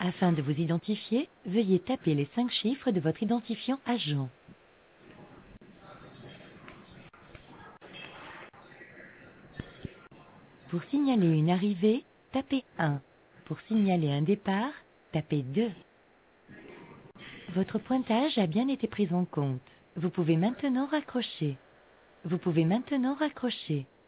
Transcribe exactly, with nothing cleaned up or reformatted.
Afin de vous identifier, veuillez taper les cinq chiffres de votre identifiant agent. Pour signaler une arrivée, tapez un. Pour signaler un départ, tapez deux. Votre pointage a bien été pris en compte. Vous pouvez maintenant raccrocher. Vous pouvez maintenant raccrocher.